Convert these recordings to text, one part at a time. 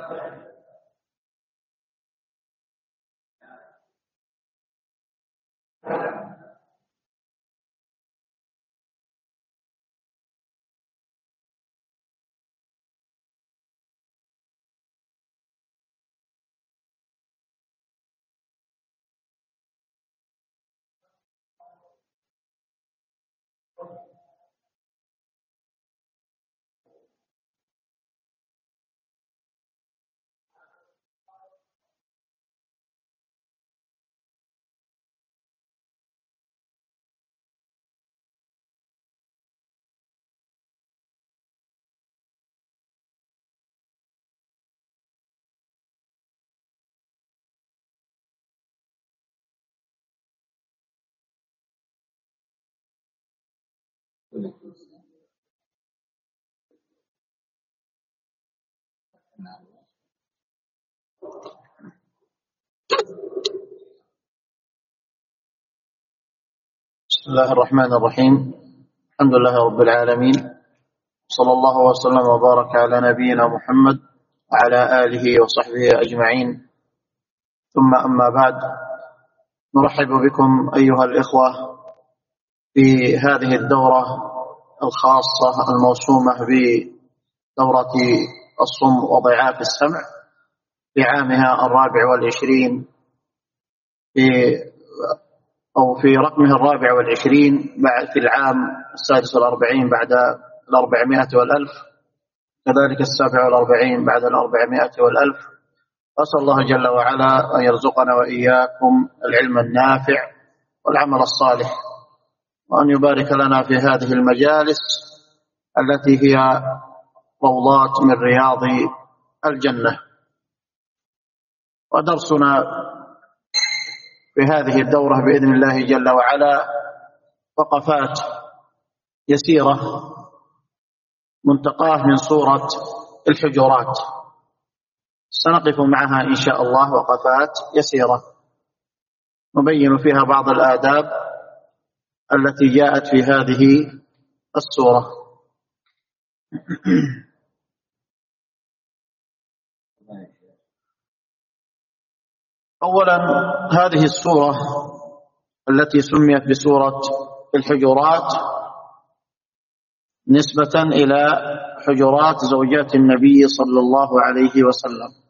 بسم الله الرحمن الرحيم. الحمد لله رب العالمين، صلى الله وسلم وبارك على نبينا محمد وعلى آله وصحبه أجمعين، ثم أما بعد. نرحب بكم أيها الإخوة في هذه الدورة الخاصة الموسومة بدورة الصم وضعاف السمع في عامها 24 في رقمه 24 في العام 46 بعد 400 والألف، كذلك 47 بعد 400 والألف. أسأل الله جل وعلا أن يرزقنا وإياكم العلم النافع والعمل الصالح، وأن يبارك لنا في هذه المجالس التي هي روضات من رياض الجنة. ودرسنا في هذه الدورة بإذن الله جل وعلا وقفات يسيرة منتقاه من سورة الحجرات، سنقف معها إن شاء الله وقفات يسيرة نبين فيها بعض الآداب التي جاءت في هذه السورة. أولا، هذه السورة التي سميت بسورة الحجرات نسبة إلى حجرات زوجات النبي صلى الله عليه وسلم.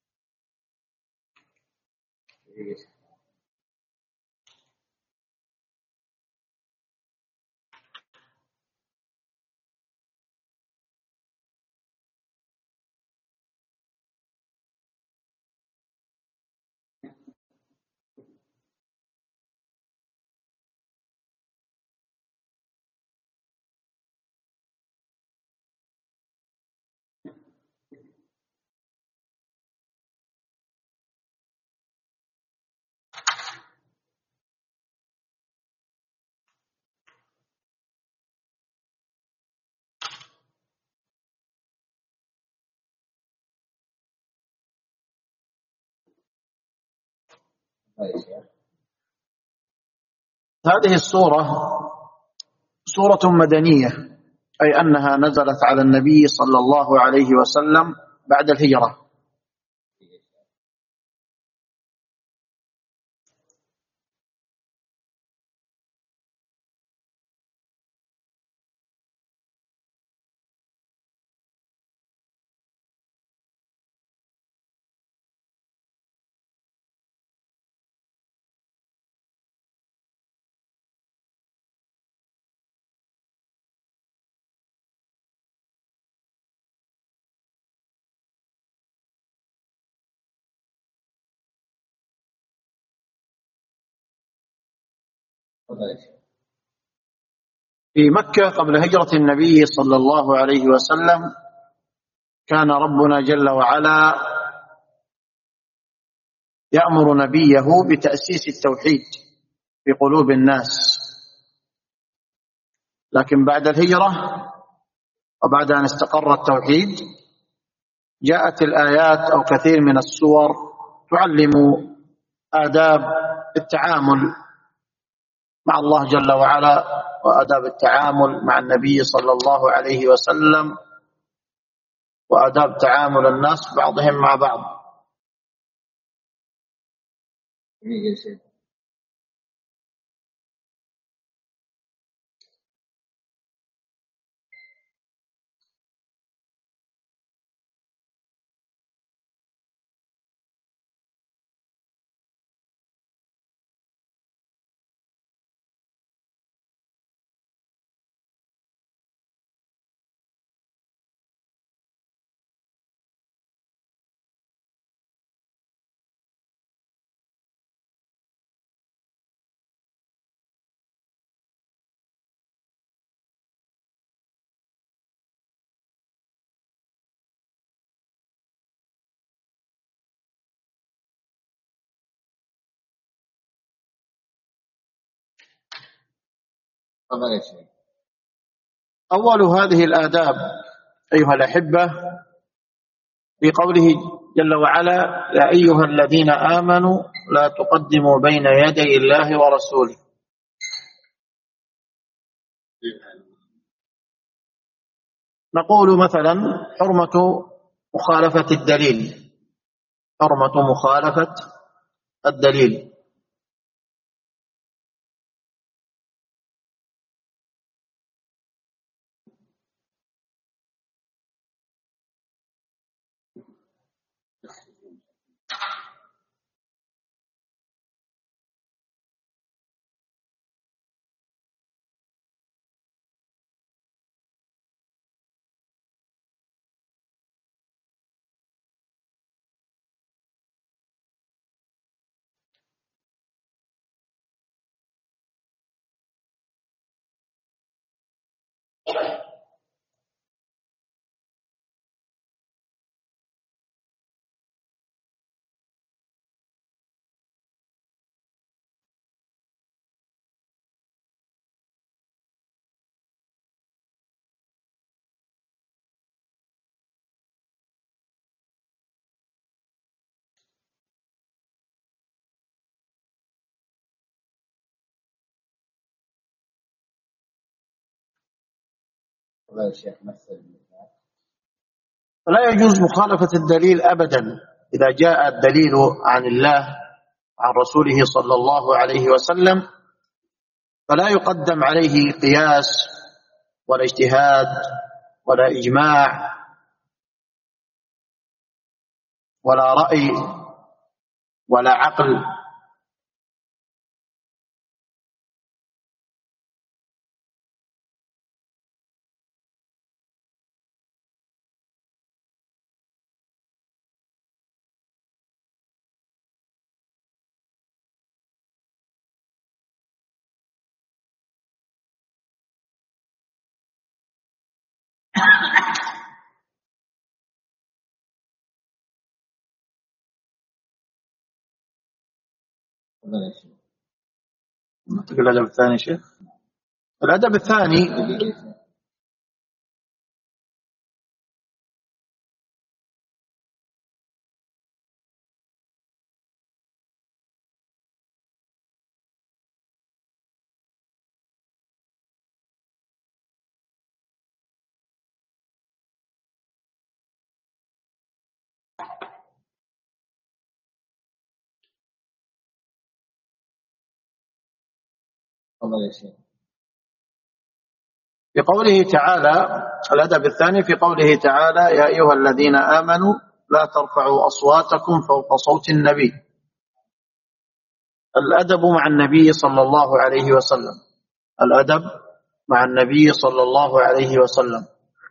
هذه السورة سورة مدنية، أي أنها نزلت على النبي صلى الله عليه وسلم بعد الهجرة. في مكة قبل هجرة النبي صلى الله عليه وسلم كان ربنا جل وعلا يأمر نبيه بتأسيس التوحيد في قلوب الناس، لكن بعد الهجرة وبعد أن استقر التوحيد جاءت الآيات أو كثير من السور تعلم آداب التعامل مع الله جل وعلا وآداب التعامل مع النبي صلى الله عليه وسلم وآداب تعامل الناس بعضهم مع بعض. أول هذه الآداب أيها الأحبة في قوله جل وعلا: يا أيها الذين آمنوا لا تقدموا بين يدي الله ورسوله. نقول مثلا حرمة مخالفة الدليل، حرمة مخالفة الدليل. فلا يجوز مخالفة الدليل أبدا. إذا جاء الدليل عن الله عن رسوله صلى الله عليه وسلم فلا يقدم عليه قياس ولا اجتهاد ولا إجماع ولا رأي ولا عقل. الأدب الثاني شيخ، الأدب الثاني في قوله تعالى، الأدب الثاني في قوله تعالى: يا أيها الذين آمنوا لا ترفعوا أصواتكم فوق صوت النبي. الأدب مع النبي صلى الله عليه وسلم، الأدب مع النبي صلى الله عليه وسلم.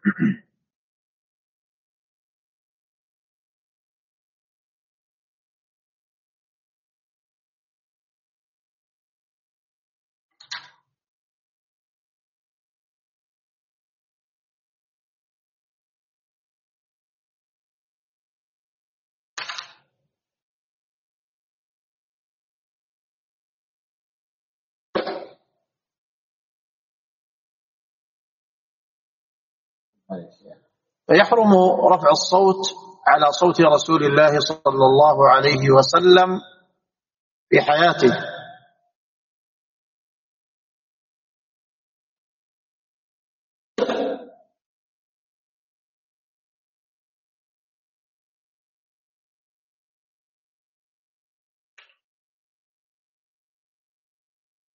فيحرم رفع الصوت على صوت رسول الله صلى الله عليه وسلم في حياته،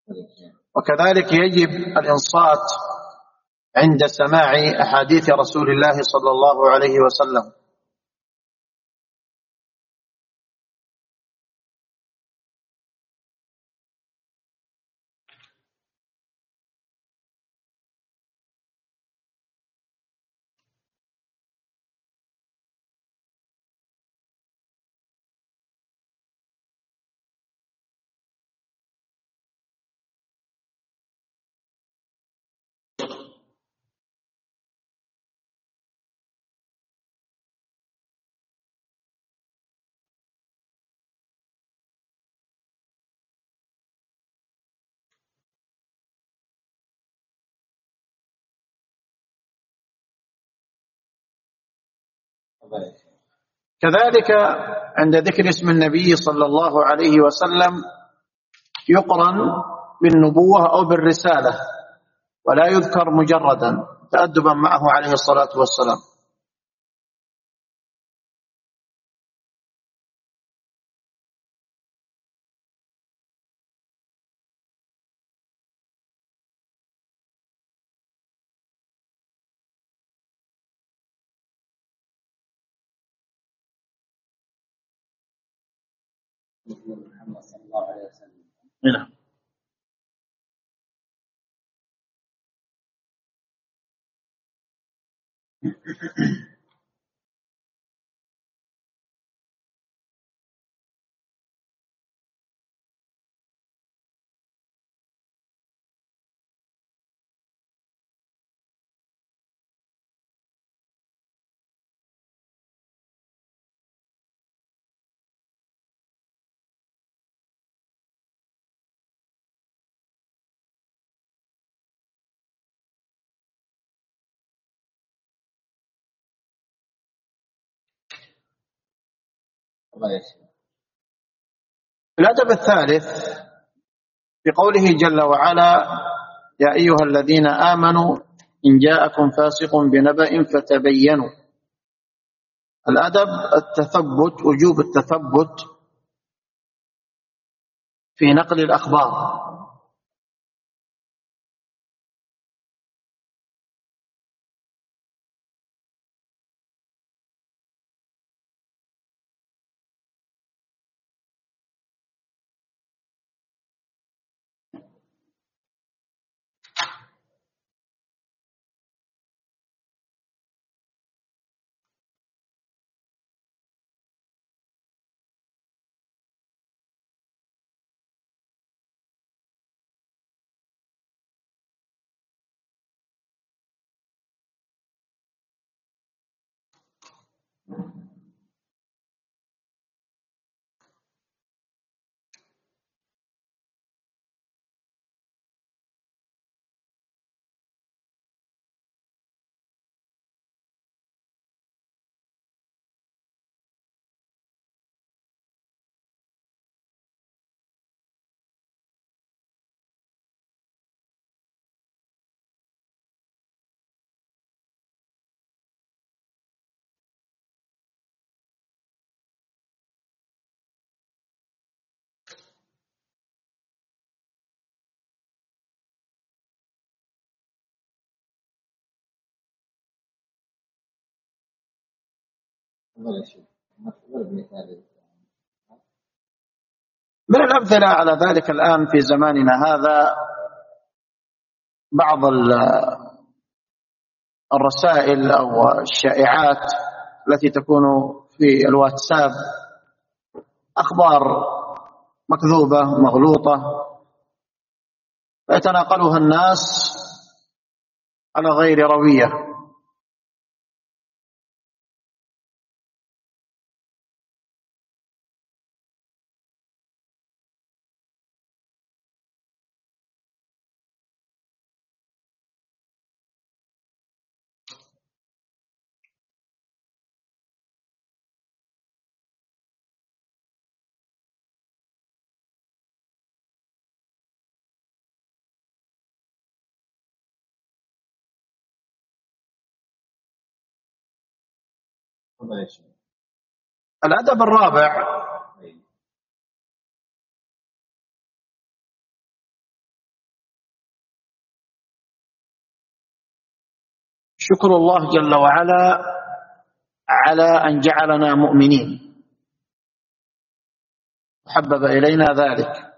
وكذلك يجب الإنصات عند سماع أحاديث رسول الله صلى الله عليه وسلم. كذلك عند ذكر اسم النبي صلى الله عليه وسلم يقرن بالنبوة أو بالرسالة، ولا يذكر مجردا تأدبا معه عليه الصلاة والسلام. محمد صلى الله عليه وسلم. نعم. الأدب الثالث في قوله جل وعلا: يا أيها الذين آمنوا إن جاءكم فاسق بنبأ فتبينوا. الأدب التثبت، وجوب التثبت في نقل الأخبار. من الأمثلة على ذلك الآن في زماننا هذا بعض الرسائل أو الشائعات التي تكون في الواتساب، أخبار مكذوبة مغلوطة يتناقلها الناس على غير روية. الأدب الرابع شكر الله جل وعلا على أن جعلنا مؤمنين، حبب إلينا ذلك.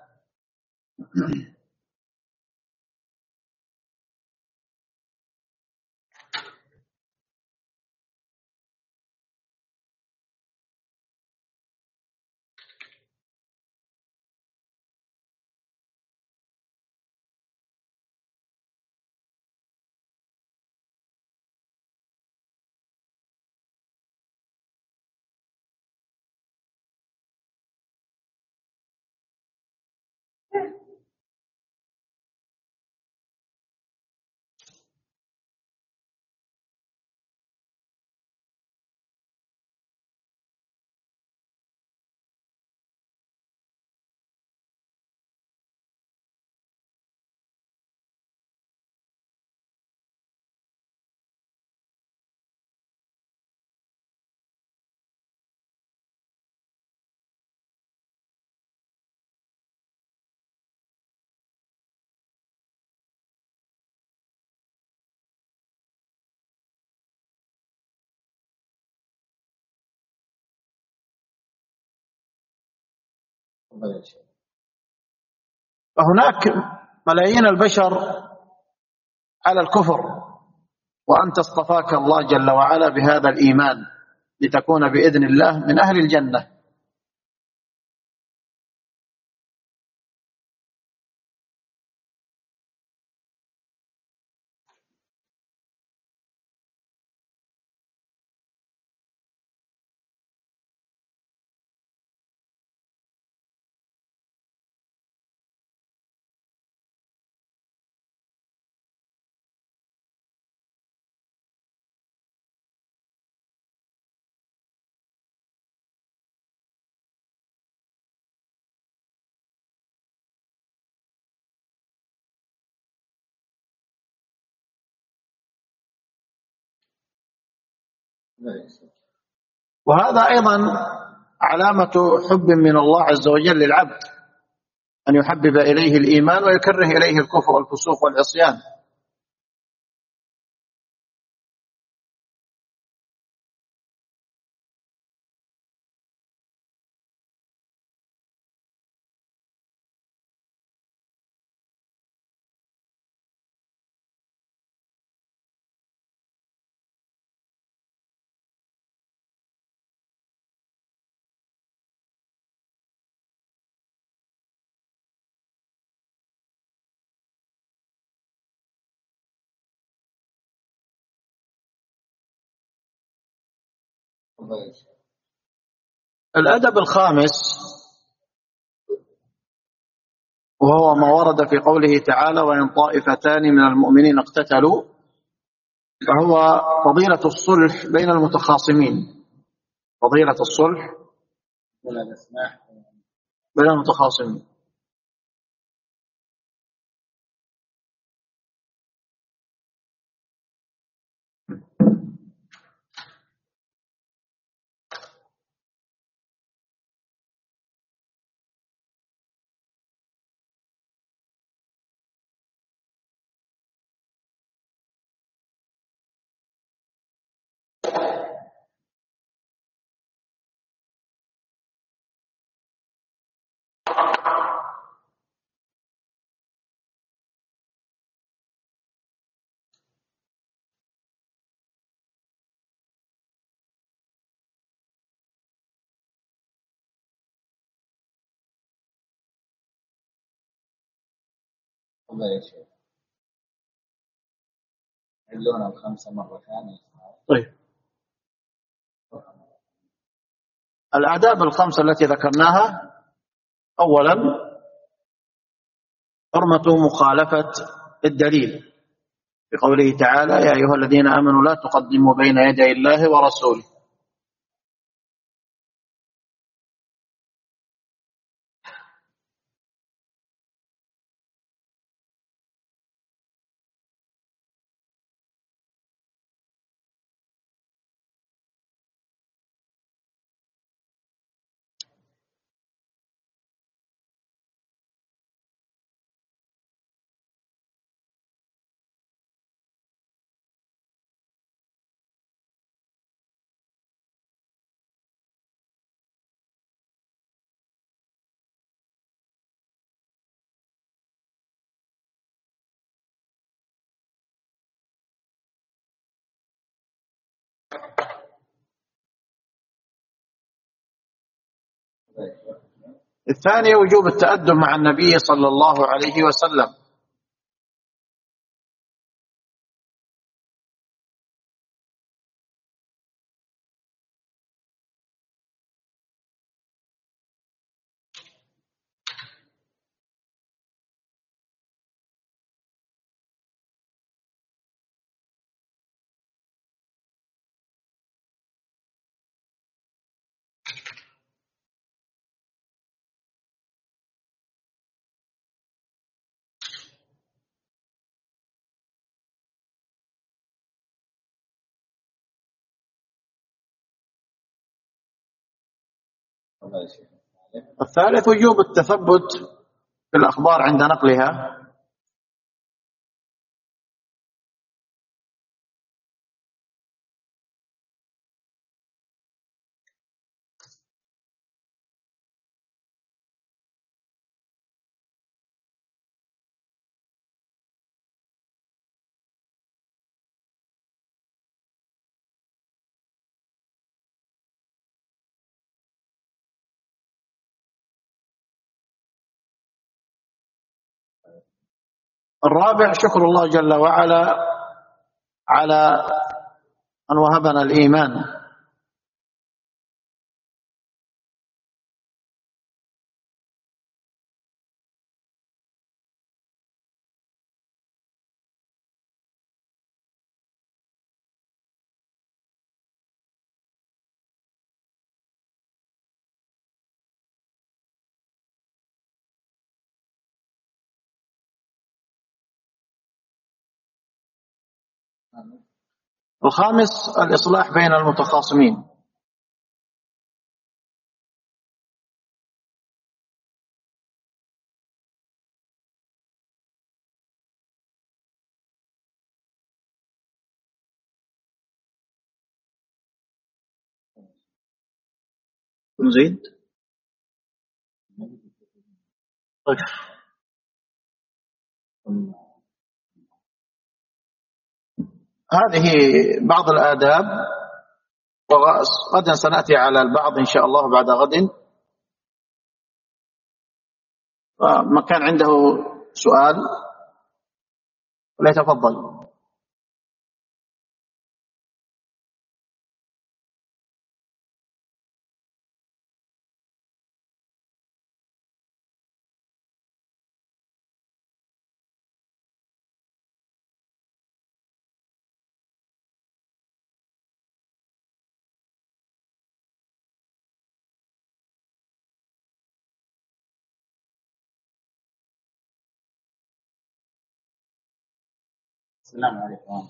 فهناك ملايين البشر على الكفر، وأنت اصطفاك الله جل وعلا بهذا الإيمان لتكون بإذن الله من أهل الجنة. وهذا أيضا علامة حب من الله عز وجل للعبد، أن يحبب إليه الإيمان ويكره إليه الكفر والفسوق والعصيان. الأدب الخامس وهو ما ورد في قوله تعالى: وإن طائفتان من المؤمنين اقتتلوا، فهو فضيلة الصلح بين المتخاصمين، فضيلة الصلح بين المتخاصمين. يعيدون الخمسة مرة ثانية. طيب، الآداب الخمسة التي ذكرناها: أولا، حرمة مخالفة الدليل، بقوله تعالى: يا أيها الذين آمنوا لا تقدموا بين يدي الله ورسوله. الثاني وجوب التأدب مع النبي صلى الله عليه وسلم. الثالث وجوب التثبت في الأخبار عند نقلها. الرابع شكر الله جل وعلا على أن وهبنا الإيمان. الخامس الإصلاح بين المتخاصمين. نزيد طيب. هذه بعض الآداب، وغدا سنأتي على البعض إن شاء الله بعد غد. ما كان عنده سؤال فليتفضل. السلام عليكم.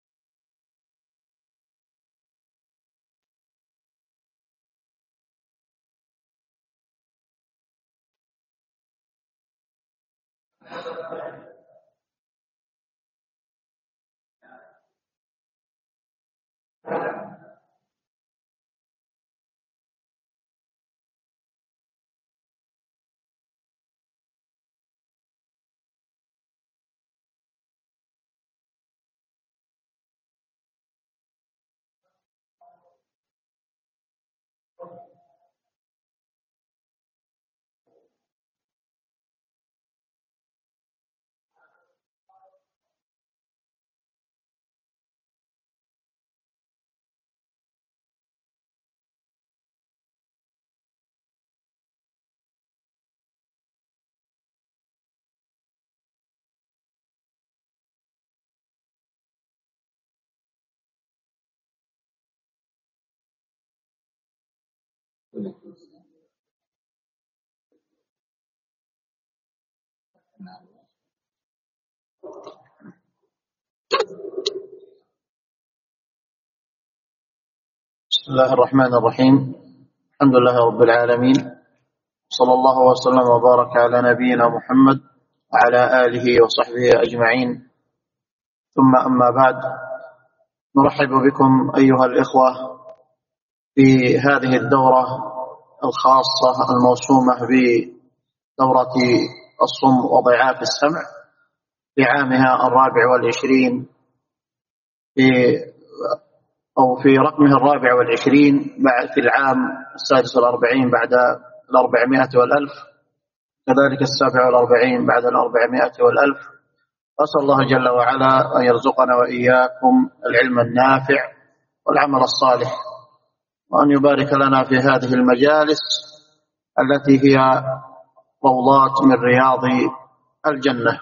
بسم الله الرحمن الرحيم. الحمد لله رب العالمين، صلى الله وسلم وبارك على نبينا محمد وعلى آله وصحبه أجمعين. ثم أما بعد، نرحب بكم أيها الإخوة في هذه الدورة الخاصة الموسومة بدورة الصم وضعاف السمع في عامها 24 في أو في رقمه 24 في العام 46 بعد 400 والألف، كذلك 47 بعد 400 والألف. أسأل الله جل وعلا أن يرزقنا وإياكم العلم النافع والعمل الصالح، وأن يبارك لنا في هذه المجالس التي هي روضات من رياض الجنة.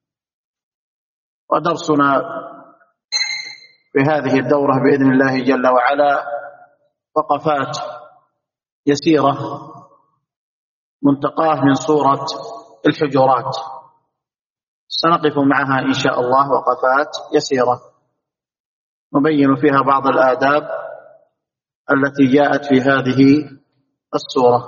ودرسنا في هذه الدورة بإذن الله جل وعلا وقفات يسيرة منتقاه من سورة الحجرات، سنقف معها إن شاء الله وقفات يسيرة نبين فيها بعض الآداب التي جاءت في هذه السورة.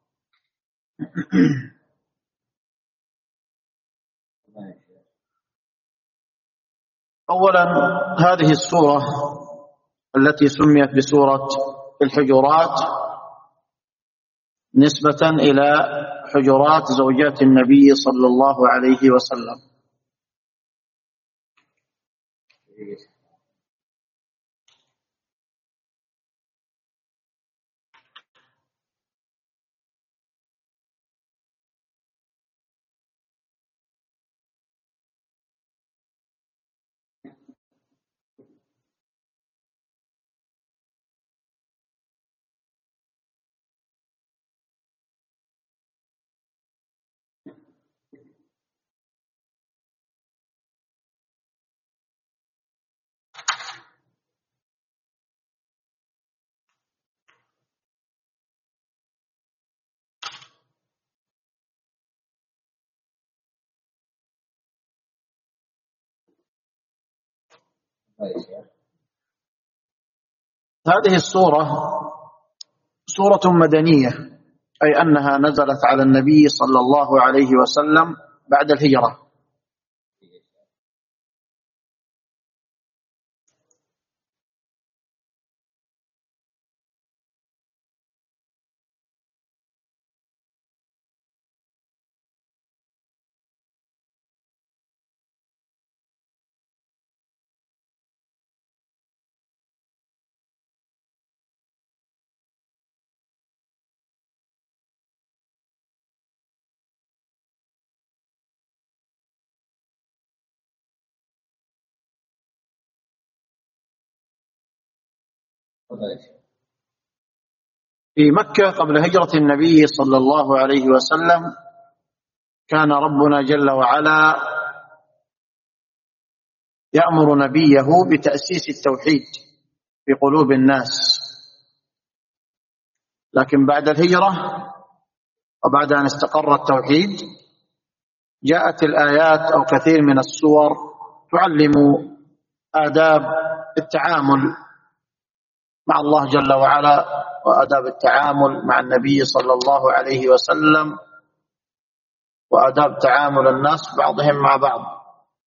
أولا، هذه السورة التي سميت بسورة الحجرات نسبة إلى حجرات زوجات النبي صلى الله عليه وسلم. هذه السورة سورة مدنية، أي أنها نزلت على النبي صلى الله عليه وسلم بعد الهجرة. في مكة قبل هجرة النبي صلى الله عليه وسلم كان ربنا جل وعلا يأمر نبيه بتأسيس التوحيد في قلوب الناس، لكن بعد الهجرة وبعد أن استقر التوحيد جاءت الآيات أو كثير من السور تعلم آداب التعامل مع الله جل وعلا وآداب التعامل مع النبي صلى الله عليه وسلم وآداب تعامل الناس بعضهم مع بعض.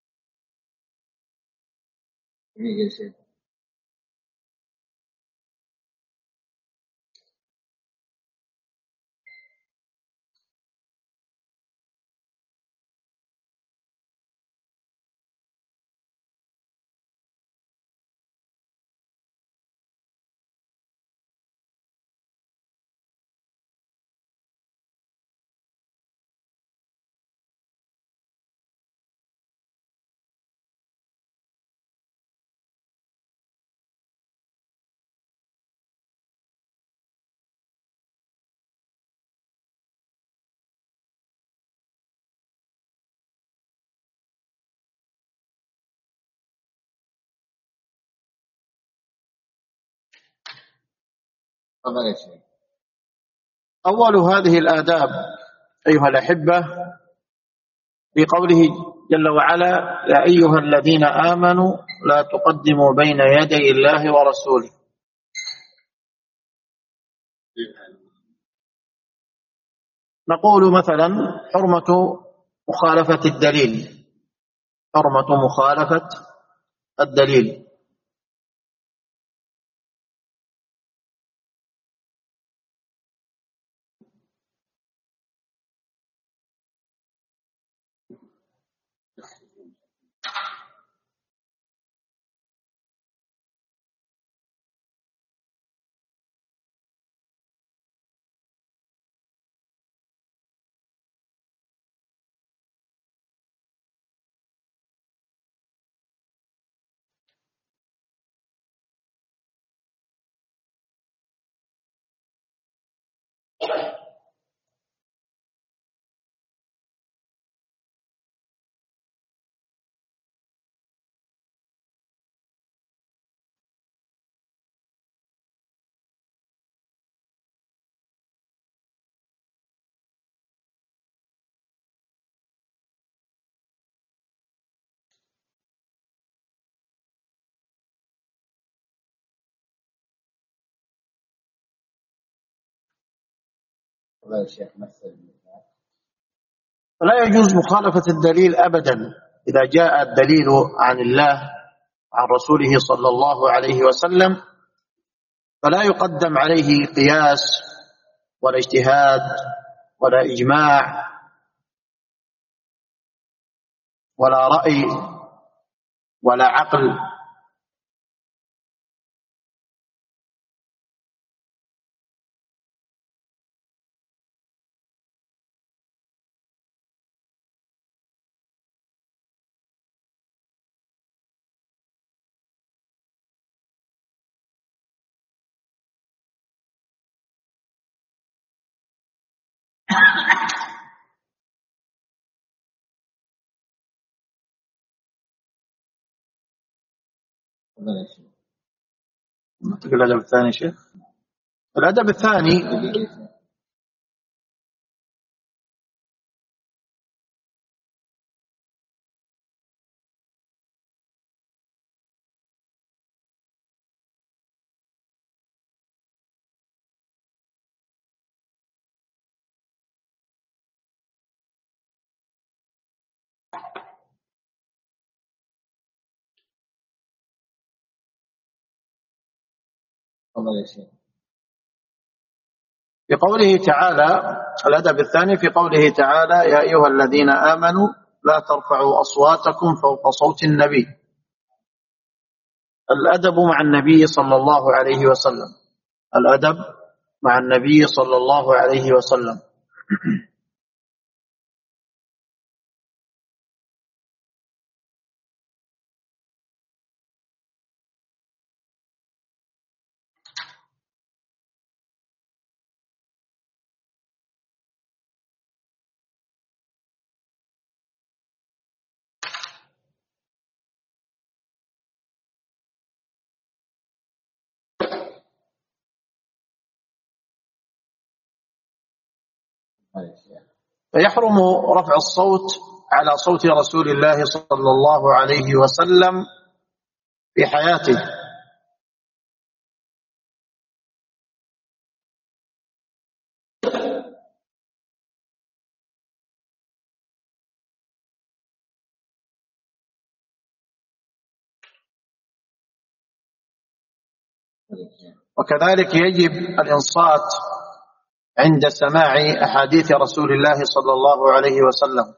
أول هذه الآداب أيها الأحبة في قوله جل وعلا: يا أيها الذين آمنوا لا تقدموا بين يدي الله ورسوله. نقول مثلا حرمة مخالفة الدليل، حرمة مخالفة الدليل. والله يا شيخ مثل المثال. فلا يجوز مخالفة الدليل أبدا. إذا جاء الدليل عن الله عن رسوله صلى الله عليه وسلم فلا يقدم عليه قياس ولا اجتهاد ولا إجماع ولا رأي ولا عقل. والله يا شيخ. تقول الأدب الثاني شيخ؟ الأدب الثاني والله يا شيخ. في قوله تعالى، الأدب الثاني في قوله تعالى: يا أيها الذين آمنوا لا ترفعوا أصواتكم فوق صوت النبي. الأدب مع النبي صلى الله عليه وسلم، الأدب مع النبي صلى الله عليه وسلم. والله يا شيخ. فيحرم رفع الصوت على صوت رسول الله صلى الله عليه وسلم في حياته، وكذلك يجب الإنصات عند سماع أحاديث رسول الله صلى الله عليه وسلم.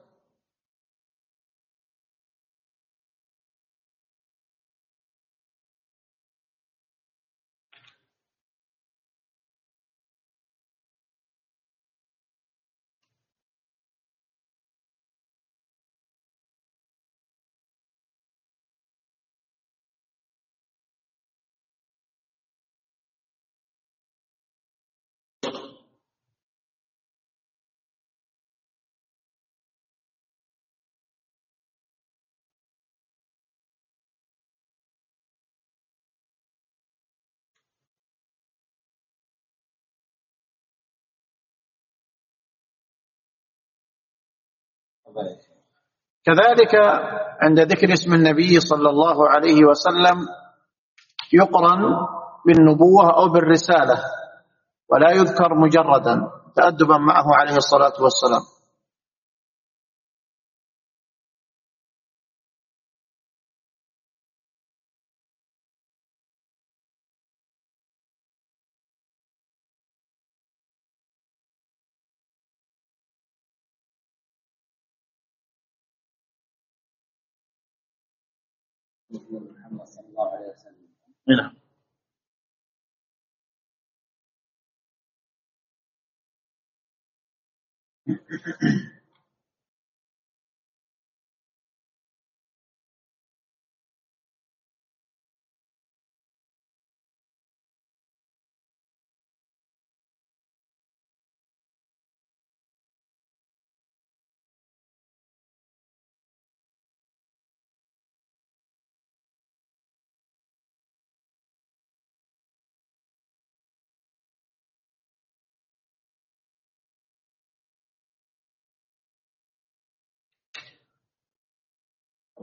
والله يا شيخ. كذلك عند ذكر اسم النبي صلى الله عليه وسلم يقرن بالنبوة أو بالرسالة، ولا يذكر مجردا تأدبا معه عليه الصلاة والسلام. محمد صلى الله عليه وسلم. نعم.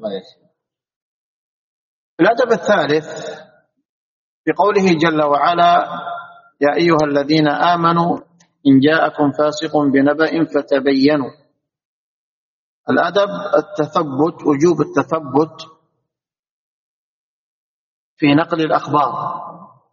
الله يا شيخ. الأدب الثالث في قوله جل وعلا: يا أيها الذين آمنوا إن جاءكم فاسق بنبأ فتبينوا. الأدب التثبت، وجوب التثبت في نقل الأخبار.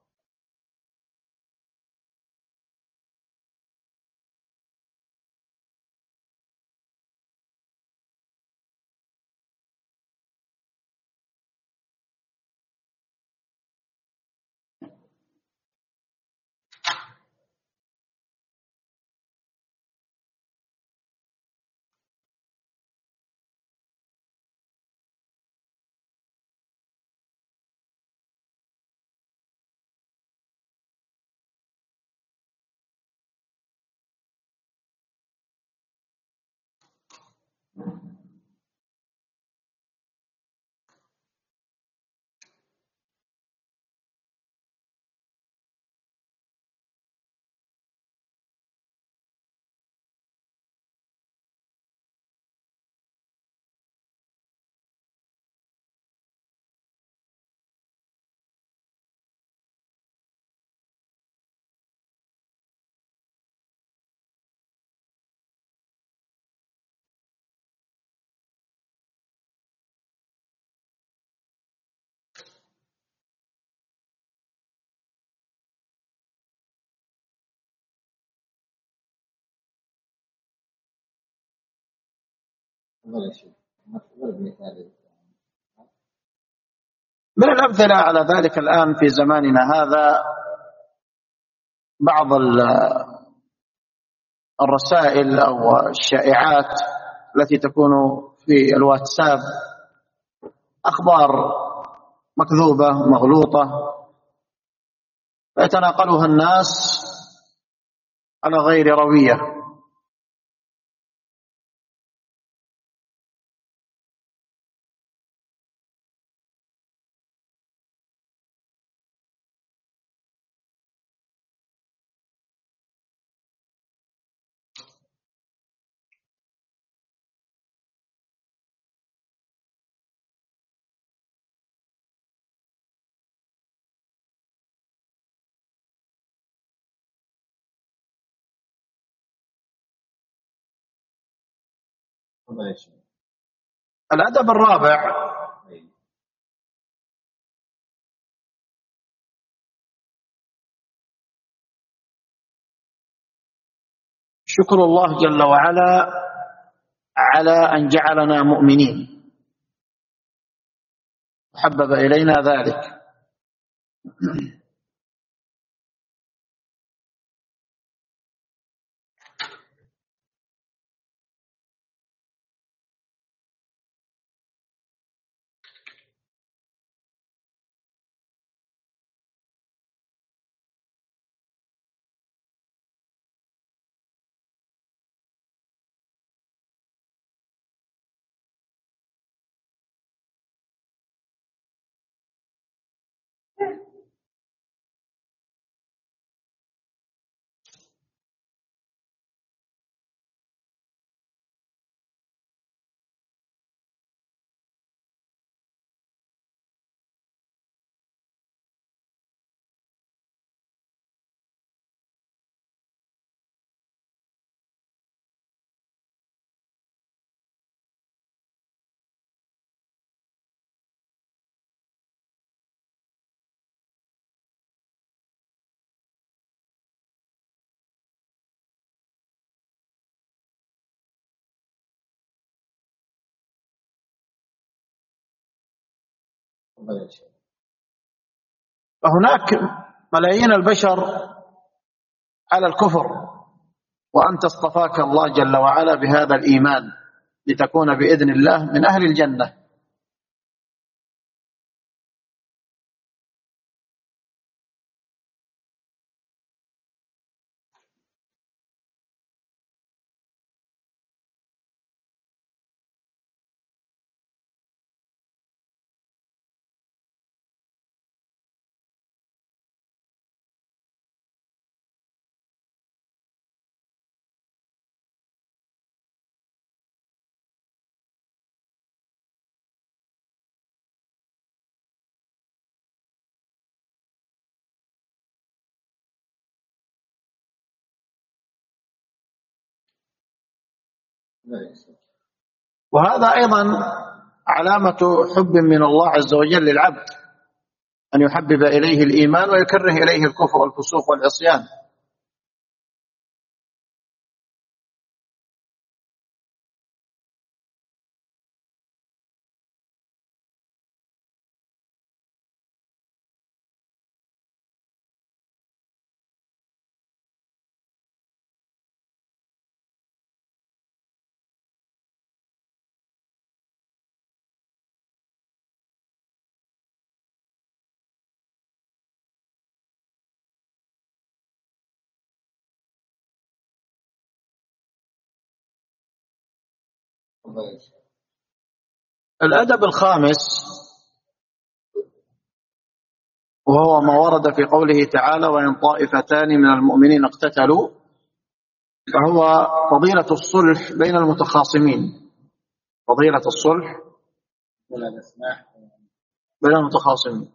الله يا شيخ. نضرب مثال. من الأمثلة على ذلك الآن في زماننا هذا بعض الرسائل أو الشائعات التي تكون في الواتساب، أخبار مكذوبة مغلوطة يتناقلها الناس على غير روية. الله يا شيخ. الأدب الرابع شكر الله جل وعلا على أن جعلنا مؤمنين، حبب إلينا ذلك. الله يا شيخ. فهناك ملايين البشر على الكفر، وأنت اصطفاك الله جل وعلا بهذا الإيمان لتكون بإذن الله من أهل الجنة. وهذا أيضا علامة حب من الله عز وجل للعبد، أن يحبب إليه الإيمان ويكره إليه الكفر والفسوق والعصيان. الأدب الخامس وهو ما ورد في قوله تعالى: وإن طائفتان من المؤمنين اقتتلوا، فهو فضيلة الصلح بين المتخاصمين، فضيلة الصلح بين المتخاصمين.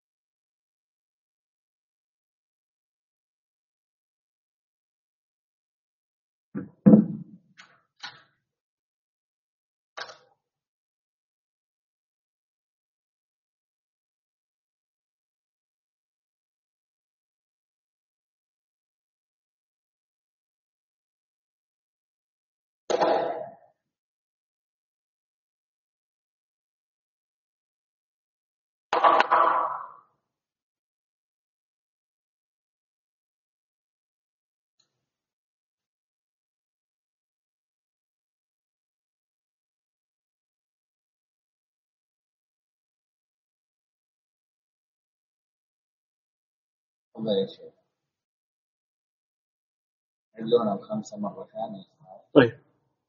اللون الخمسة مرة ثانية. طيب،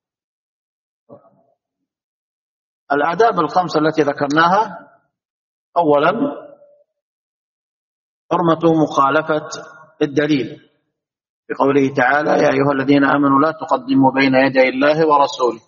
الآداب الخمسة التي ذكرناها: أولا، حرمة مخالفة الدليل، بقوله تعالى: يا أيها الذين آمنوا لا تقدموا بين يدي الله ورسوله.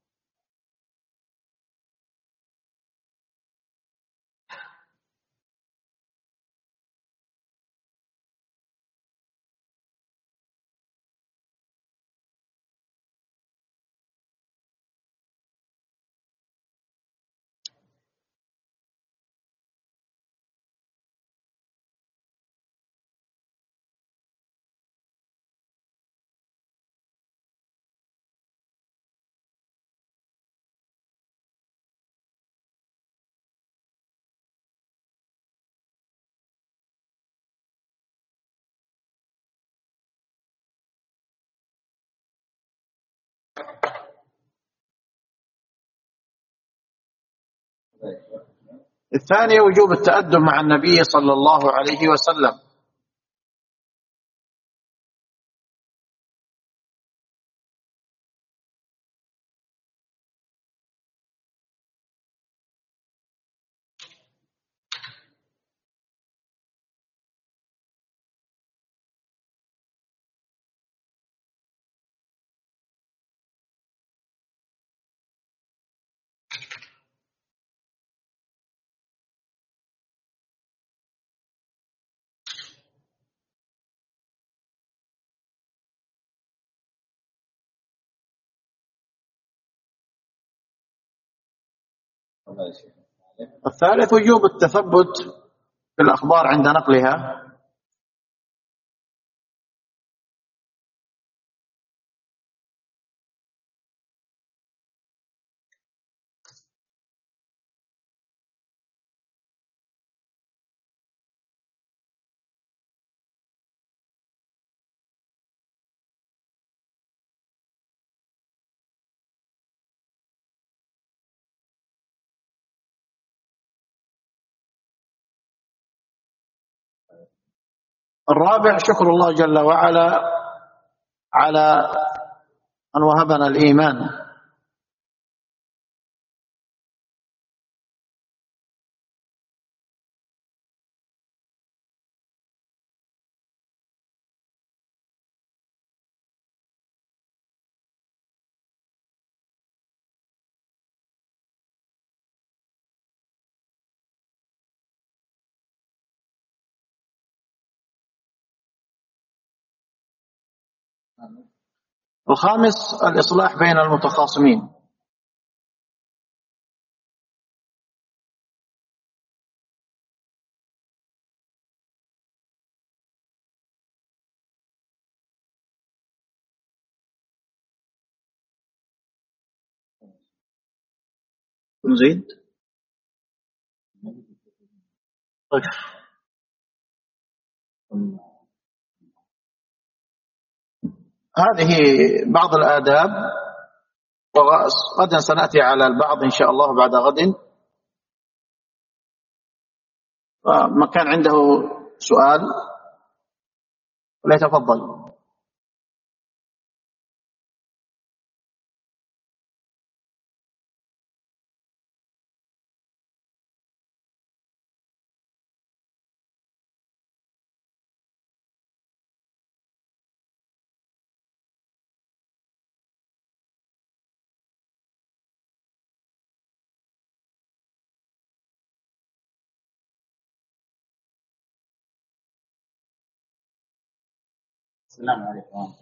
الثاني، وجوب التأدب مع النبي صلى الله عليه وسلم. الثالث، وجوب التثبت في الأخبار عند نقلها. الرابع، شكر الله جل وعلا على أن وهبنا الإيمان. الخامس الإصلاح بين المتخاصمين. نزيد. طيب. هذه بعض الآداب، وغدا سنأتي على البعض إن شاء الله بعد غد. ما كان عنده سؤال فليتفضل. السلام عليكم.